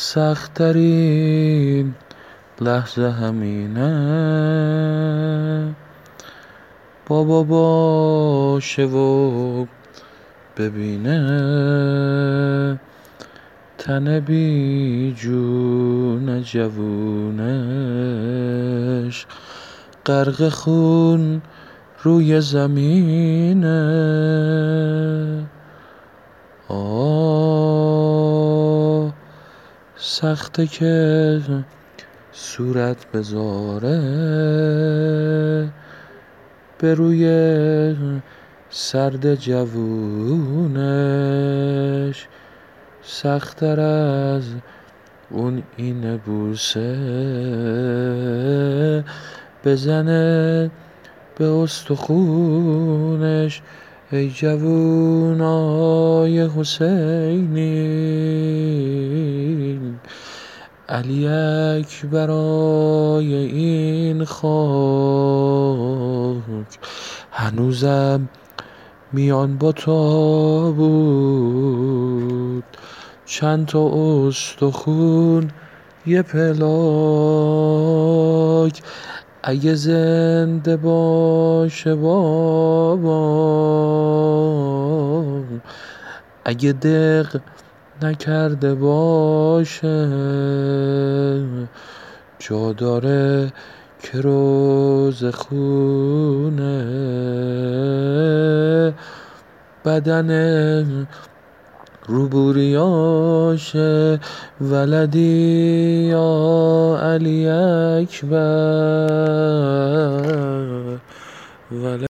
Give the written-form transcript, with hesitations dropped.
سخت‌ترین لحظه همینه، بابا باشه و ببینه تن بی جون جوونش غرق خون روی زمینه. سخته که صورت بذاره به روی سرد جوونش، سخت‌تر از اون اینه بوسه بزنه به استخونش. ای جوونای حسینی، علی اکبرای این خاک هنوزم میان با تابوت، چند تا استخون یه پلاک. اگه زنده باشه بابا، اگه دق نکرده باشه، جا داره که روز خونه بدن روبوریاشه. ولدی یا علی اکبر